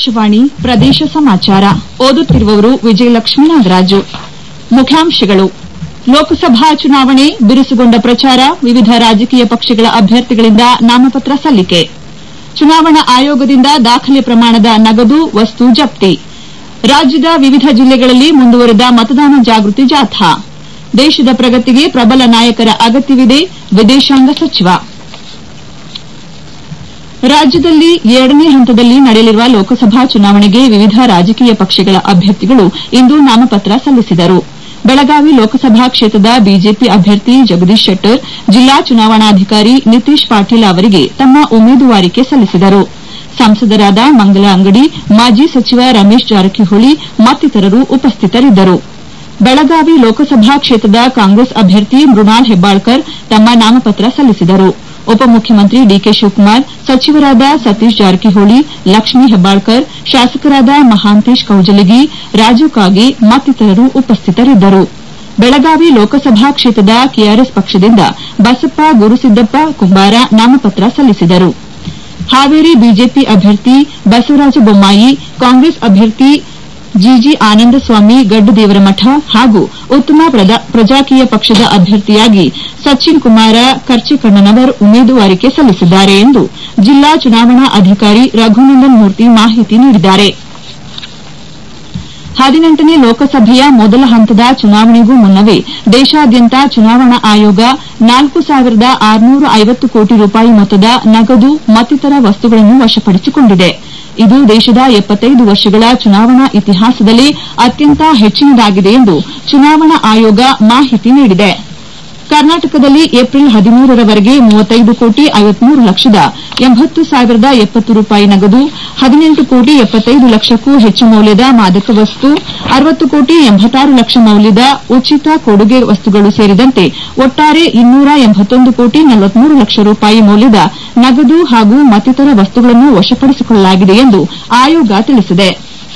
ಆಕಾಶವಾಣಿ ಪ್ರದೇಶ ಸಮಾಚಾರ ಓದುತ್ತಿರುವವರು ವಿಜಯಲಕ್ಷ್ಮೀ ನಾಗರಾಜು. ಮುಖ್ಯಾಂಶಗಳು. ಲೋಕಸಭಾ ಚುನಾವಣೆ ಬಿರುಸುಗೊಂಡ ಪ್ರಚಾರ, ವಿವಿಧ ರಾಜಕೀಯ ಪಕ್ಷಗಳ ಅಭ್ಯರ್ಥಿಗಳಿಂದ ನಾಮಪತ್ರ ಸಲ್ಲಿಕೆ. ಚುನಾವಣಾ ಆಯೋಗದಿಂದ ದಾಖಲೆ ಪ್ರಮಾಣದ ನಗದು ವಸ್ತು ಜಪ್ತಿ. ರಾಜ್ಯದ ವಿವಿಧ ಜಿಲ್ಲೆಗಳಲ್ಲಿ ಮುಂದುವರೆದ ಮತದಾನ ಜಾಗೃತಿ ಜಾಥಾ. ದೇಶದ ಪ್ರಗತಿಗೆ ಪ್ರಬಲ ನಾಯಕರ ಅಗತ್ಯವಿದೆ, ವಿದೇಶಾಂಗ ಸಚಿವ. ರಾಜ್ಯದಲ್ಲಿ 2ನೇ ಹಂತದಲ್ಲಿ ನಡೆಯಲಿರುವ ಲೋಕಸಭಾ ಚುನಾವಣೆಗೆ ವಿವಿಧ ರಾಜಕೀಯ ಪಕ್ಷಗಳ ಅಭ್ಯರ್ಥಿಗಳು ಇಂದು ನಾಮಪತ್ರ ಸಲ್ಲಿಸಿದರು. ಬೆಳಗಾವಿ ಲೋಕಸಭಾ ಕ್ಷೇತ್ರದ ಬಿಜೆಪಿ ಅಭ್ಯರ್ಥಿ ಜಗದೀಶ್ ಶೆಟ್ಟರ್ ಜಿಲ್ಲಾ ಚುನಾವಣಾಧಿಕಾರಿ ನಿತೀಶ್ ಪಾಟೀಲ್ ಅವರಿಗೆ ತಮ್ಮ ಉಮೇದುವಾರಿಕೆ ಸಲ್ಲಿಸಿದರು. ಸಂಸದರಾದ ಮಂಗಲ ಅಂಗಡಿ, ಮಾಜಿ ಸಚಿವ ರಮೇಶ್ ಜಾರಕಿಹೊಳಿ ಮತ್ತಿತರರು ಉಪಸ್ಥಿತರಿದ್ದರು. ಬೆಳಗಾವಿ ಲೋಕಸಭಾ ಕ್ಷೇತ್ರದ ಕಾಂಗ್ರೆಸ್ ಅಭ್ಯರ್ಥಿ ಮೃಣಾಲ್ ಹೆಬ್ಬಾಳ್ಕರ್ ತಮ್ಮ ನಾಮಪತ್ರ ಸಲ್ಲಿಸಿದರು. ಉಪಮುಖ್ಯಮಂತ್ರಿ ಡಿಕೆ ಶಿವಕುಮಾರ್, ಸಚಿವರಾದ ಸತೀಶ್ ಜಾರಕಿಹೊಳಿ, ಲಕ್ಷ್ಮೀ ಹೆಬ್ಬಾಳ್ಕರ್, ಶಾಸಕರಾದ ಮಹಾಂತೇಶ್ ಕೌಜಲಗಿ, ರಾಜು ಕಾಗೆ ಮತ್ತಿತರರು ಉಪಸ್ಥಿತರಿದ್ದರು. ಬೆಳಗಾವಿ ಲೋಕಸಭಾ ಕ್ಷೇತ್ರದ ಕೆಆರ್ಎಸ್ ಪಕ್ಷದಿಂದ ಬಸಪ್ಪ ಗುರುಸಿದ್ದಪ್ಪ ಕುಂಬಾರ ನಾಮಪತ್ರ ಸಲ್ಲಿಸಿದರು. ಹಾವೇರಿ ಬಿಜೆಪಿ ಅಭ್ಯರ್ಥಿ ಬಸವರಾಜ ಬೊಮ್ಮಾಯಿ, ಕಾಂಗ್ರೆಸ್ ಅಭ್ಯರ್ಥಿ ಜಿಜಿ ಆನಂದಸ್ವಾಮಿ ಗಡ್ಡುದೇವರಮಠ ಹಾಗೂ ಉತ್ತಮ ಪ್ರಜಾಕೀಯ ಪಕ್ಷದ ಅಭ್ಯರ್ಥಿಯಾಗಿ ಸಚಿನ್ ಕುಮಾರ ಕರ್ಚಿಕಣ್ಣನವರ್ ಉಮೇದುವಾರಿಕೆ ಸಲ್ಲಿಸಿದ್ದಾರೆ ಎಂದು ಜಿಲ್ಲಾ ಚುನಾವಣಾ ಅಧಿಕಾರಿ ರಘುನಂದನ್ ಮೂರ್ತಿ ಮಾಹಿತಿ ನೀಡಿದ್ದಾರೆ. 18ನೇ ಲೋಕಸಭೆಯ ಮೊದಲ ಹಂತದ ಚುನಾವಣೆಗೂ ಮುನ್ನವೇ ದೇಶಾದ್ಯಂತ ಚುನಾವಣಾ ಆಯೋಗ 4,650 ಕೋಟಿ ರೂಪಾಯಿ ಮೊತ್ತದ ನಗದು ಮತ್ತಿತರ ವಸ್ತುಗಳನ್ನು ವಶಪಡಿಸಿಕೊಂಡಿದೆ. ಇದು ದೇಶದ 75 ವರ್ಷಗಳ ಚುನಾವಣಾ ಇತಿಹಾಸದಲ್ಲಿ ಅತ್ಯಂತ ಹೆಚ್ಚಿನದಾಗಿದೆ ಎಂದು ಚುನಾವಣಾ ಆಯೋಗ ಮಾಹಿತಿ ನೀಡಿದೆ. ಕರ್ನಾಟಕದಲ್ಲಿ ಏಪ್ರಿಲ್ 13ರವರೆಗೆ 35 ಕೋಟಿ 53 ಲಕ್ಷದ 80,070 ರೂಪಾಯಿ ನಗದು, 18 ಕೋಟಿ 75 ಲಕ್ಷಕ್ಕೂ ಹೆಚ್ಚು ಮೌಲ್ಯದ ಮಾದಕ ವಸ್ತು, 60 ಕೋಟಿ 86 ಲಕ್ಷ ಮೌಲ್ಯದ ಉಚಿತ ಕೊಡುಗೆ ವಸ್ತುಗಳು ಸೇರಿದಂತೆ ಒಟ್ಟಾರೆ 281 ಕೋಟಿ 43 ಲಕ್ಷ ರೂಪಾಯಿ ಮೌಲ್ಯದ ನಗದು ಹಾಗೂ ಮತ್ತಿತರ ವಸ್ತುಗಳನ್ನು ವಶಪಡಿಸಿಕೊಳ್ಳಲಾಗಿದೆ ಎಂದು ಆಯೋಗ ತಿಳಿಸಿದೆ.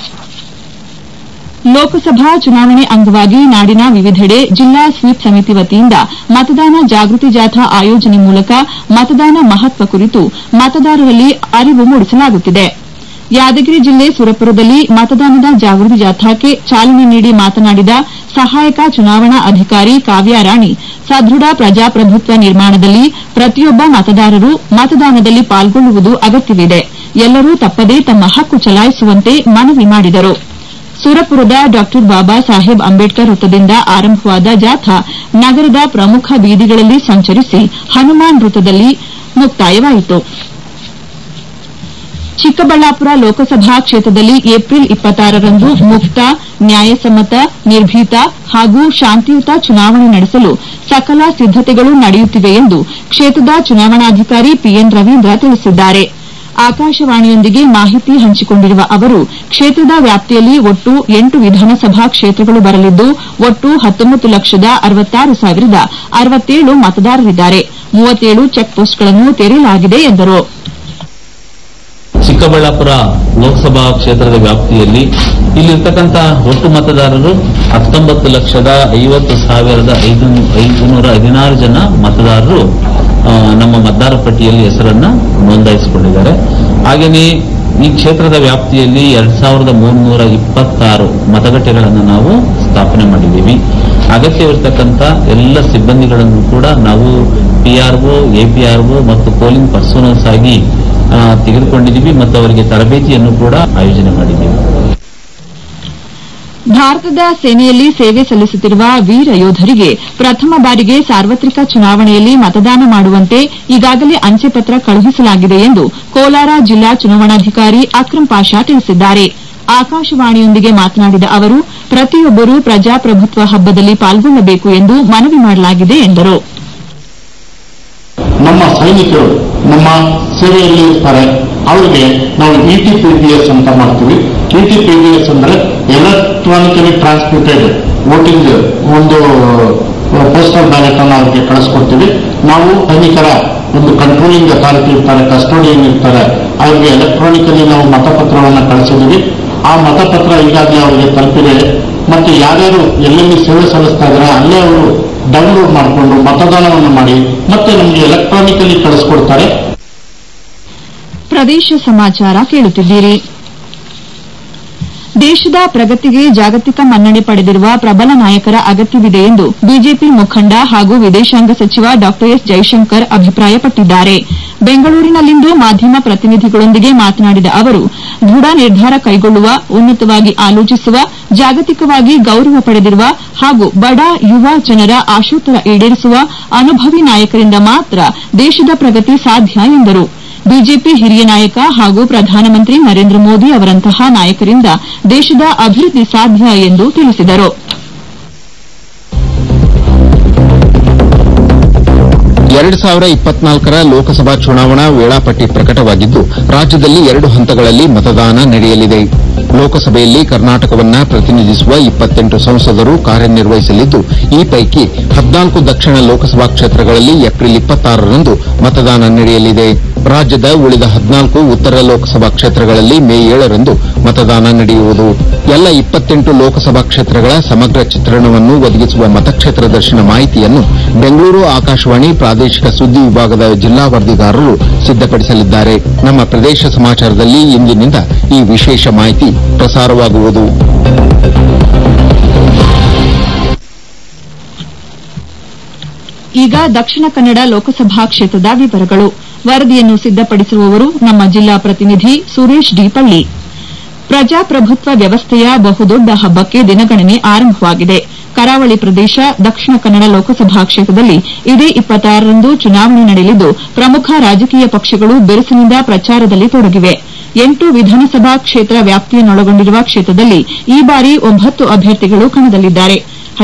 ಲೋಕಸಭಾ ಚುನಾವಣೆ ಅಂಗವಾಗಿ ನಾಡಿನ ವಿವಿಧೆಡೆ ಜಿಲ್ಲಾ ಸ್ವೀಪ್ ಸಮಿತಿ ವತಿಯಿಂದ ಮತದಾನ ಜಾಗೃತಿ ಜಾಥಾ ಆಯೋಜನೆ ಮೂಲಕ ಮತದಾನ ಮಹತ್ವ ಕುರಿತು ಮತದಾರರಲ್ಲಿ ಅರಿವು ಮೂಡಿಸಲಾಗುತ್ತಿದೆ. ಯಾದಗಿರಿ ಜಿಲ್ಲೆ ಸುರಪುರದಲ್ಲಿ ಮತದಾನದ ಜಾಗೃತಿ ಜಾಥಾಕ್ಕೆ ಚಾಲನೆ ನೀಡಿ ಮಾತನಾಡಿದ ಸಹಾಯಕ ಚುನಾವಣಾ ಅಧಿಕಾರಿ ಕಾವ್ಯಾರಾಣಿ, ಸದೃಢ ಪ್ರಜಾಪ್ರಭುತ್ವ ನಿರ್ಮಾಣದಲ್ಲಿ ಪ್ರತಿಯೊಬ್ಬ ಮತದಾರರು ಮತದಾನದಲ್ಲಿ ಪಾಲ್ಗೊಳ್ಳುವುದು ಅಗತ್ಯವಿದೆ. ಎಲ್ಲರೂ ತಪ್ಪದೇ ತಮ್ಮ ಹಕ್ಕು ಚಲಾಯಿಸುವಂತೆ ಮನವಿ ಮಾಡಿದರು. ಸುರಪುರದ ಡಾ ಬಾಬಾ ಸಾಹೇಬ್ ಅಂಬೇಡ್ಕರ್ ವೃತ್ತದಿಂದ ಆರಂಭವಾದ ಜಾಥಾ ನಗರದ ಪ್ರಮುಖ ಬೀದಿಗಳಲ್ಲಿ ಸಂಚರಿಸಿ ಹನುಮಾನ್ ವೃತ್ತದಲ್ಲಿ ಮುಕ್ತಾಯವಾಯಿತು. ಚಿಕ್ಕಬಳ್ಳಾಪುರ ಲೋಕಸಭಾ ಕ್ಷೇತ್ರದಲ್ಲಿ ಏಪ್ರಿಲ್ 26ರಂದು ಮುಕ್ತ, ನ್ಯಾಯಸಮ್ಮತ, ನಿರ್ಭೀತ ಹಾಗೂ ಶಾಂತಿಯುತ ಚುನಾವಣೆ ನಡೆಸಲು ಸಕಲ ಸಿದ್ದತೆಗಳು ನಡೆಯುತ್ತಿವೆ ಎಂದು ಕ್ಷೇತ್ರದ ಚುನಾವಣಾಧಿಕಾರಿ ಪಿಎನ್ ರವೀಂದ್ರ ತಿಳಿಸಿದ್ದಾರೆ. ಆಕಾಶವಾಣಿಯೊಂದಿಗೆ ಮಾಹಿತಿ ಹಂಚಿಕೊಂಡಿರುವ ಅವರು, ಕ್ಷೇತ್ರದ ವ್ಯಾಪ್ತಿಯಲ್ಲಿ ಒಟ್ಟು 8 ವಿಧಾನಸಭಾ ಕ್ಷೇತ್ರಗಳು ಬರಲಿದ್ದು ಒಟ್ಟು 19,66,067 ಮತದಾರರಿದ್ದಾರೆ. 37 ಚೆಕ್ ಪೋಸ್ಟ್ಗಳನ್ನು ತೆರೆಯಲಾಗಿದೆ ಎಂದರು. ಚಿಕ್ಕಬಳ್ಳಾಪುರ ಲೋಕಸಭಾ ಕ್ಷೇತ್ರದ ವ್ಯಾಪ್ತಿಯಲ್ಲಿ ಇಲ್ಲಿರ್ತಕ್ಕಂಥ ಒಟ್ಟು ಮತದಾರರು 19,50,516 ಜನ ಮತದಾರರು ನಮ್ಮ ಮತದಾರ ಪಟ್ಟಿಯಲ್ಲಿ ಹೆಸರನ್ನ ನೋಂದಾಯಿಸಿಕೊಂಡಿದ್ದಾರೆ. ಹಾಗೆಯೇ ಈ ಕ್ಷೇತ್ರದ ವ್ಯಾಪ್ತಿಯಲ್ಲಿ 2,326 ಮತಗಟ್ಟೆಗಳನ್ನು ನಾವು ಸ್ಥಾಪನೆ ಮಾಡಿದ್ದೀವಿ. ಅಗತ್ಯವಿರತಕ್ಕಂಥ ಎಲ್ಲ ಸಿಬ್ಬಂದಿಗಳನ್ನು ಕೂಡ ನಾವು ಪಿಆರ್ಒ, ಎಪಿಆರ್ಒ ಮತ್ತು ಪೋಲಿಂಗ್ ಪರ್ಸನಲ್ಸ್ ಆಗಿ ತೆಗೆದುಕೊಂಡಿದ್ದೀವಿ ಮತ್ತು ಅವರಿಗೆ ತರಬೇತಿಯನ್ನು ಕೂಡ ಆಯೋಜನೆ ಮಾಡಿದ್ದೀವಿ. ಭಾರತದ ಸೇನೆಯಲ್ಲಿ ಸೇವೆ ಸಲ್ಲಿಸುತ್ತಿರುವ ವೀರ ಯೋಧರಿಗೆ ಪ್ರಥಮ ಬಾರಿಗೆ ಸಾರ್ವತ್ರಿಕ ಚುನಾವಣೆಯಲ್ಲಿ ಮತದಾನ ಮಾಡುವಂತೆ ಈಗಾಗಲೇ ಅಂಚೆ ಪತ್ರ ಕಳುಹಿಸಲಾಗಿದೆ ಎಂದು ಕೋಲಾರ ಜಿಲ್ಲಾ ಚುನಾವಣಾಧಿಕಾರಿ ಅಕ್ರಂ ಪಾಷಾ ತಿಳಿಸಿದ್ದಾರೆ. ಆಕಾಶವಾಣಿಯೊಂದಿಗೆ ಮಾತನಾಡಿದ ಅವರು, ಪ್ರತಿಯೊಬ್ಬರೂ ಪ್ರಜಾಪ್ರಭುತ್ವ ಹಬ್ಬದಲ್ಲಿ ಪಾಲ್ಗೊಳ್ಳಬೇಕು ಎಂದು ಮನವಿ ಮಾಡಲಾಗಿದೆ ಎಂದರು. ನಮ್ಮ ಸೈನಿಕರು ನಮ್ಮ ಸೇವೆಯಲ್ಲಿ ಇರ್ತಾರೆ, ಅವರಿಗೆ ನಾವು ಇಟಿಪಿಬಿಎಸ್ ಅಂತ ಮಾಡ್ತೀವಿ. ಇಟಿಪಿಬಿಎಸ್ ಅಂದ್ರೆ ಎಲೆಕ್ಟ್ರಾನಿಕಲಿ ಟ್ರಾನ್ಸ್ಮಿಟೆಡ್ ವೋಟಿಂಗ್ ಒಂದು ಪೋಸ್ಟಲ್ ಬ್ಯಾಲೆಟ್ ಅನ್ನು ಅವರಿಗೆ ಕಳಿಸ್ಕೊಡ್ತೀವಿ. ನಾವು ಸೈನಿಕರ ಒಂದು ಕಂಟ್ರೋಲಿಂಗ್ ಅಥಾರಿಟಿ ಇರ್ತಾರೆ, ಕಸ್ಟೋಡಿಯನ್ ಇರ್ತಾರೆ, ಅವರಿಗೆ ಎಲೆಕ್ಟ್ರಾನಿಕಲಿ ನಾವು ಮತಪತ್ರವನ್ನು ಕಳಿಸಿದ್ದೀವಿ. ಆ ಮತಪತ್ರ ಈಗಾಗಲೇ ಅವರಿಗೆ ತಲುಪಿದೆ. ಮತ್ತೆ ಯಾರ್ಯಾರು ಎಲ್ಲೆಲ್ಲಿ ಸೇವೆ ಸಲ್ಲಿಸ್ತಾ ಇದ್ದಾರೆ ಅಲ್ಲೇ ಅವರು ಡೌನ್ಲೋಡ್ ಮಾಡಿಕೊಂಡು ಮತದಾನವನ್ನು ಮಾಡಿ ಮತ್ತೆ ನಮಗೆ ಎಲೆಕ್ಟ್ರಾನಿಕಲಿ ಕಳಿಸ್ಕೊಡ್ತಾರೆ. ಪ್ರದೇಶ ಸಮಾಚಾರ ಕೇಳುತ್ತಿದ್ದೀರಿ. ದೇಶದ ಪ್ರಗತಿಗೆ ಜಾಗತಿಕ ಮನ್ನಣೆ ಪಡೆದಿರುವ ಪ್ರಬಲ ನಾಯಕರ ಅಗತ್ಯವಿದೆ ಎಂದು ಬಿಜೆಪಿ ಮುಖಂಡ ಹಾಗೂ ವಿದೇಶಾಂಗ ಸಚಿವ ಡಾ ಎಸ್ ಜೈಶಂಕರ್ ಅಭಿಪ್ರಾಯಪಟ್ಟಿದ್ದಾರೆ. ಬೆಂಗಳೂರಿನಲ್ಲಿಂದು ಮಾಧ್ಯಮ ಪ್ರತಿನಿಧಿಗಳೊಂದಿಗೆ ಮಾತನಾಡಿದ ಅವರು, ದೃಢ ನಿರ್ಧಾರ ಕೈಗೊಳ್ಳುವ, ಉನ್ನತವಾಗಿ ಆಲೋಚಿಸುವ, ಜಾಗತಿಕವಾಗಿ ಗೌರವ ಪಡೆದಿರುವ ಹಾಗೂ ಬಡ ಯುವ ಜನರ ಆಶೋತ್ತರ ಈಡೇರಿಸುವ ಅನುಭವಿ ನಾಯಕರಿಂದ ಮಾತ್ರ ದೇಶದ ಪ್ರಗತಿ ಸಾಧ್ಯ ಎಂದರು. ಬಿಜೆಪಿ ಹಿರಿಯ ನಾಯಕ ಹಾಗೂ ಪ್ರಧಾನಮಂತ್ರಿ ನರೇಂದ್ರ ಮೋದಿ ಅವರಂತಹ ನಾಯಕರಿಂದ ದೇಶದ ಅಭಿವೃದ್ಧಿ ಸಾಧ್ಯ ಎಂದು ತಿಳಿಸಿದರು. 2024ರ ಲೋಕಸಭಾ ಚುನಾವಣಾ ವೇಳಾಪಟ್ಟಿ ಪ್ರಕಟವಾಗಿದ್ದು, ರಾಜ್ಯದಲ್ಲಿ 2 ಹಂತಗಳಲ್ಲಿ ಮತದಾನ ನಡೆಯಲಿದೆ. ಲೋಕಸಭೆಯಲ್ಲಿ ಕರ್ನಾಟಕವನ್ನ ಪ್ರತಿನಿಧಿಸುವ 28 ಸಂಸದರು ಕಾರ್ಯನಿರ್ವಹಿಸಲಿದ್ದು, ಈ ಪೈಕಿ 14 ದಕ್ಷಿಣ ಲೋಕಸಭಾ ಕ್ಷೇತ್ರಗಳಲ್ಲಿ ಏಪ್ರಿಲ್ 26ರಂದು ಮತದಾನ ನಡೆಯಲಿದೆ. ರಾಜ್ಯದ ಉಳಿದ 14 ಉತ್ತರ ಲೋಕಸಭಾ ಕ್ಷೇತ್ರಗಳಲ್ಲಿ ಮೇ 7ರಂದು ಮತದಾನ ನಡೆಯುವುದು. ಎಲ್ಲ 28 ಲೋಕಸಭಾ ಕ್ಷೇತ್ರಗಳ ಸಮಗ್ರ ಚಿತ್ರಣವನ್ನು ಒದಗಿಸುವ ಮತಕ್ಷೇತ್ರ ದರ್ಶನ ಮಾಹಿತಿಯನ್ನು ಬೆಂಗಳೂರು ಆಕಾಶವಾಣಿ ಪ್ರಾದೇಶಿಕ ಸುದ್ದಿ ವಿಭಾಗದ ಜಿಲ್ಲಾ ವರದಿಗಾರರು ಸಿದ್ದಪಡಿಸಲಿದ್ದಾರೆ. ನಮ್ಮ ಪ್ರದೇಶ ಸಮಾಚಾರದಲ್ಲಿ ಇಂದಿನಿಂದ ಈ ವಿಶೇಷ ಮಾಹಿತಿ ಪ್ರಸಾರವಾಗುವುದು. ಈಗ ದಕ್ಷಿಣ ಕನ್ನಡ ಲೋಕಸಭಾ ಕ್ಷೇತ್ರದ ವಿವರಗಳು. ವರದಿಯನ್ನು ಸಿದ್ದಪಡಿಸಿರುವವರು ನಮ್ಮ ಜಿಲ್ಲಾ ಪ್ರತಿನಿಧಿ ಸುರೇಶ್ ಡಿ ಪಳ್ಳಿ. ಪ್ರಜಾಪ್ರಭುತ್ವ ವ್ಯವಸ್ಥೆಯ ಬಹುದೊಡ್ಡ ಹಬ್ಬಕ್ಕೆ ದಿನಗಣನೆ ಆರಂಭವಾಗಿದೆ. ಕರಾವಳಿ ಪ್ರದೇಶ ದಕ್ಷಿಣ ಕನ್ನಡ ಲೋಕಸಭಾ ಕ್ಷೇತ್ರದಲ್ಲಿ ಇದೇ 26ರಂದು ಚುನಾವಣೆ ನಡೆಯಲಿದ್ದು, ಪ್ರಮುಖ ರಾಜಕೀಯ ಪಕ್ಷಗಳು ಬಿರುಸಿನಿಂದ ಪ್ರಚಾರದಲ್ಲಿ ತೊಡಗಿವೆ. 8 ವಿಧಾನಸಭಾ ಕ್ಷೇತ್ರ ವ್ಯಾಪ್ತಿಯನ್ನೊಳಗೊಂಡಿರುವ ಕ್ಷೇತ್ರದಲ್ಲಿ ಈ ಬಾರಿ 9 ಅಭ್ಯರ್ಥಿಗಳು ಕಣದಲ್ಲಿದ್ದಾರೆ.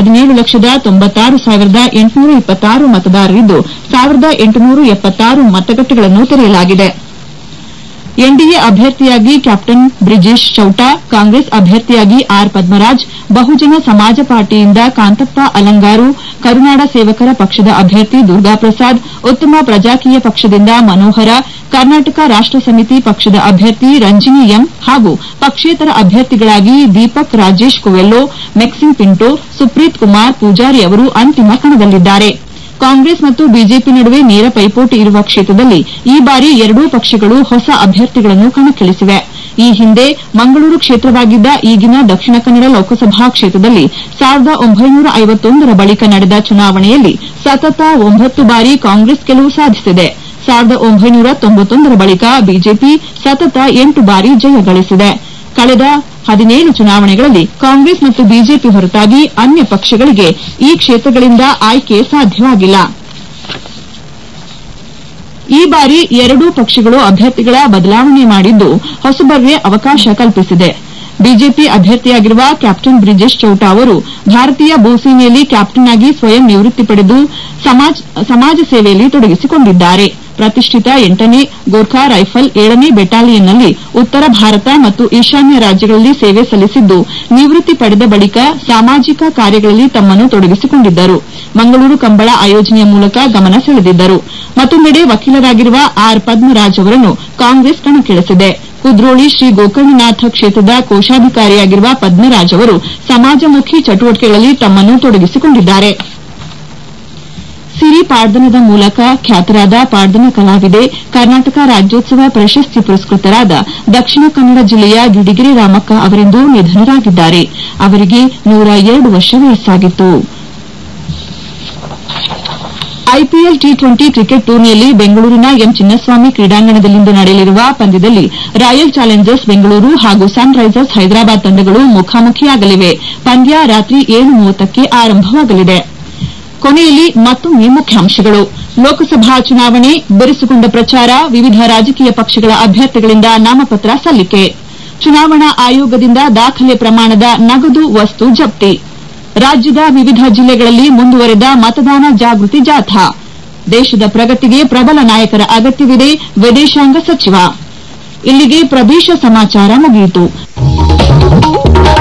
17,96,826 ಮತದಾರರಿದ್ದು, 1,876 ಮತಗಟ್ಟೆಗಳನ್ನು ತೆರೆಯಲಾಗಿದೆ. ಎನ್ಡಿಎ ಅಭ್ಯರ್ಥಿಯಾಗಿ ಕ್ಯಾಪ್ಟನ್ ಬ್ರಿಜೇಶ್ ಚೌಟಾ, ಕಾಂಗ್ರೆಸ್ ಅಭ್ಯರ್ಥಿಯಾಗಿ ಆರ್ ಪದ್ಮರಾಜ್, ಬಹುಜನ ಸಮಾಜ ಪಾರ್ಟಿಯಿಂದ ಕಾಂತಪ್ಪ ಅಲಂಗಾರು, ಕರುನಾಡ ಸೇವಕರ ಪಕ್ಷದ ಅಭ್ಯರ್ಥಿ ದುರ್ಗಾಪ್ರಸಾದ್, ಉತ್ತಮ ಪ್ರಜಾಕೀಯ ಪಕ್ಷದಿಂದ ಮನೋಹರ, ಕರ್ನಾಟಕ ರಾಷ್ಟ ಸಮಿತಿ ಪಕ್ಷದ ಅಭ್ಯರ್ಥಿ ರಂಜಿನಿ ಎಂ ಹಾಗೂ ಪಕ್ಷೇತರ ಅಭ್ಯರ್ಥಿಗಳಾಗಿ ದೀಪಕ್ ರಾಜೇಶ್ ಕುವೆಲ್ಲೋ, ಮೆಕ್ಸಿಮ್ ಪಿಂಟೋ, ಸುಪ್ರೀತ್ ಕುಮಾರ್ ಪೂಜಾರಿ ಅವರು ಅಂತಿಮ ಕಣದಲ್ಲಿದ್ದಾರೆ. ಕಾಂಗ್ರೆಸ್ ಮತ್ತು ಬಿಜೆಪಿ ನಡುವೆ ನೇರ ಪೈಪೋಟಿ ಇರುವ ಕ್ಷೇತ್ರದಲ್ಲಿ ಈ ಬಾರಿ ಎರಡೂ ಪಕ್ಷಗಳು ಹೊಸ ಅಭ್ಯರ್ಥಿಗಳನ್ನು ಕಣಕ್ಕಿಳಿಸಿವೆ. ಈ ಹಿಂದೆ ಮಂಗಳೂರು ಕ್ಷೇತ್ರವಾಗಿದ್ದ ಈಗಿನ ದಕ್ಷಿಣ ಕನ್ನಡ ಲೋಕಸಭಾ ಕ್ಷೇತ್ರದಲ್ಲಿ 1951ರ ಬಳಿಕ ನಡೆದ ಚುನಾವಣೆಯಲ್ಲಿ ಸತತ 9 ಬಾರಿ ಕಾಂಗ್ರೆಸ್ ಗೆಲುವು ಸಾಧಿಸಿದೆ. 1991ರ ಬಳಿಕ ಬಿಜೆಪಿ ಸತತ 8 ಬಾರಿ ಜಯ ಗಳಿಸಿದೆ. ಕಳೆದ 17 ಚುನಾವಣೆಗಳಲ್ಲಿ ಕಾಂಗ್ರೆಸ್ ಮತ್ತು ಬಿಜೆಪಿ ಹೊರತಾಗಿ ಅನ್ಯ ಪಕ್ಷಗಳಿಗೆ ಈ ಕ್ಷೇತ್ರಗಳಿಂದ ಆಯ್ಕೆ ಸಾಧ್ಯವಾಗಿಲ್ಲ. ಈ ಬಾರಿ ಎರಡೂ ಪಕ್ಷಗಳು ಅಭ್ಯರ್ಥಿಗಳ ಬದಲಾವಣೆ ಮಾಡಿದ್ದು, ಹೊಸಬರಿಗೆ ಅವಕಾಶ ಕಲ್ಪಿಸಿದೆ. ಬಿಜೆಪಿ ಅಭ್ಯರ್ಥಿಯಾಗಿರುವ ಕ್ಯಾಪ್ಟನ್ ಬ್ರಿಜೇಶ್ ಚೌಟಾ ಅವರು ಭಾರತೀಯ ಭೂಸೇನೆಯಲ್ಲಿ ಕ್ಯಾಪ್ಟನ್ ಆಗಿ ಸ್ವಯಂ ನಿವೃತ್ತಿ ಪಡೆದು ಸಮಾಜ ಸೇವೆಯಲ್ಲಿ ತೊಡಗಿಸಿಕೊಂಡಿದ್ದಾರೆ. ಪ್ರತಿಷ್ಠಿತ 8ನೇ ಗೋರ್ಖಾ ರೈಫಲ್ 7ನೇ ಬೆಟಾಲಿಯನ್ನಲ್ಲಿ ಉತ್ತರ ಭಾರತ ಮತ್ತು ಈಶಾನ್ಯ ರಾಜ್ಯಗಳಲ್ಲಿ ಸೇವೆ ಸಲ್ಲಿಸಿದ್ದು, ನಿವೃತ್ತಿ ಪಡೆದ ಬಳಿಕ ಸಾಮಾಜಿಕ ಕಾರ್ಯಗಳಲ್ಲಿ ತಮ್ಮನ್ನು ತೊಡಗಿಸಿಕೊಂಡಿದ್ದರು. ಮಂಗಳೂರು ಕಂಬಳ ಆಯೋಜನೆಯ ಮೂಲಕ ಗಮನ ಸೆಳೆದಿದ್ದರು. ಮತ್ತೊಂದೆಡೆ ವಕೀಲರಾಗಿರುವ ಆರ್ ಪದ್ಮರಾಜ್ ಅವರನ್ನು ಕಾಂಗ್ರೆಸ್ ಕಣಕ್ಕಿಳಿಸಿದೆ. ಕುದ್ರೋಳಿ ಶ್ರೀ ಗೋಕರ್ಣನಾಥ ಕ್ಷೇತ್ರದ ಕೋಶಾಧಿಕಾರಿಯಾಗಿರುವ ಪದ್ಮರಾಜ್ ಅವರು ಸಮಾಜಮುಖಿ ಚಟುವಟಿಕೆಗಳಲ್ಲಿ ತಮ್ಮನ್ನು ತೊಡಗಿಸಿಕೊಂಡಿದ್ದಾರೆ. ಸಿರಿ ಪಾಡ್ದನದ ಮೂಲಕ ಖ್ಯಾತರಾದ ಪಾಡ್ದನ ಕಲಾವಿದೆ, ಕರ್ನಾಟಕ ರಾಜ್ಯೋತ್ಸವ ಪ್ರಶಸ್ತಿ ಪುರಸ್ಕೃತರಾದ ದಕ್ಷಿಣ ಕನ್ನಡ ಜಿಲ್ಲೆಯ ಗಿಡಿಗೆರೆ ರಾಮಕ್ಕ ಅವರಿಂದು ನಿಧನರಾಗಿದ್ದಾರೆ. ಅವರಿಗೆ 102 ವರ್ಷ ವಯಸ್ಸಾಗಿತ್ತು. ಐಪಿಎಲ್ ಟಿ20 ಕ್ರಿಕೆಟ್ ಟೂರ್ನಿಯಲ್ಲಿ ಬೆಂಗಳೂರಿನ ಎಂ ಚಿನ್ನಸ್ವಾಮಿ ಕ್ರೀಡಾಂಗಣದಲ್ಲಿಂದು ನಡೆಯಲಿರುವ ಪಂದ್ಯದಲ್ಲಿ ರಾಯಲ್ ಚಾಲೆಂಜರ್ಸ್ ಬೆಂಗಳೂರು ಹಾಗೂ ಸನ್ ರೈಸರ್ಸ್ ಹೈದರಾಬಾದ್ ತಂಡಗಳು ಮುಖಾಮುಖಿಯಾಗಲಿವೆ. ಪಂದ್ಯ ರಾತ್ರಿ 7:30ಕ್ಕೆ ಆರಂಭವಾಗಲಿದೆ. ಕೊನೆಯಲ್ಲಿ ಮತ್ತೊಮ್ಮೆ ಮುಖ್ಯಾಂಶಗಳು. ಲೋಕಸಭಾ ಚುನಾವಣೆ ಬಿರುಸುಗೊಂಡ ಪ್ರಚಾರ, ವಿವಿಧ ರಾಜಕೀಯ ಪಕ್ಷಗಳ ಅಭ್ಯರ್ಥಿಗಳಿಂದ ನಾಮಪತ್ರ ಸಲ್ಲಿಕೆ. ಚುನಾವಣಾ ಆಯೋಗದಿಂದ ದಾಖಲೆ ಪ್ರಮಾಣದ ನಗದು ವಸ್ತು ಜಪ್ತಿ. ರಾಜ್ಯದ ವಿವಿಧ ಜಿಲ್ಲೆಗಳಲ್ಲಿ ಮುಂದುವರೆದ ಮತದಾನ ಜಾಗೃತಿ ಜಾಥಾ. ದೇಶದ ಪ್ರಗತಿಗೆ ಪ್ರಬಲ ನಾಯಕರ ಅಗತ್ಯವಿದೆ, ವಿದೇಶಾಂಗ ಸಚಿವ. ಇಲ್ಲಿಗೆ ಪ್ರದೇಶ ಸಮಾಚಾರ ಮುಗಿಯಿತು.